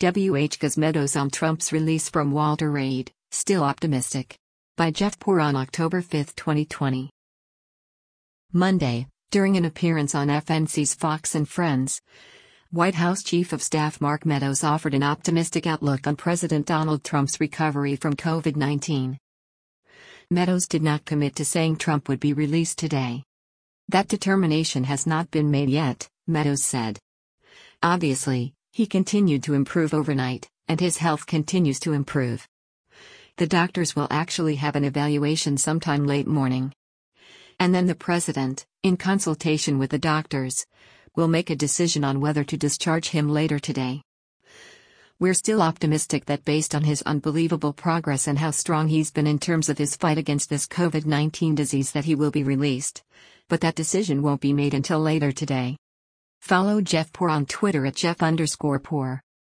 WH Meadows on Trump's release from Walter Reed, still optimistic. By Jeff Poor on October 5, 2020. Monday, during an appearance on FNC's Fox and Friends, White House Chief of Staff Mark Meadows offered an optimistic outlook on President Donald Trump's recovery from COVID-19. Meadows did not commit to saying Trump would be released today. That determination has not been made yet, Meadows said. Obviously, he continued to improve overnight, and his health continues to improve. The doctors will actually have an evaluation sometime late morning. And then the president, in consultation with the doctors, will make a decision on whether to discharge him later today. We're still optimistic that based on his unbelievable progress and how strong he's been in terms of his fight against this COVID-19 disease that he will be released. But that decision won't be made until later today. Follow Jeff Poor on Twitter at Jeff_Poor.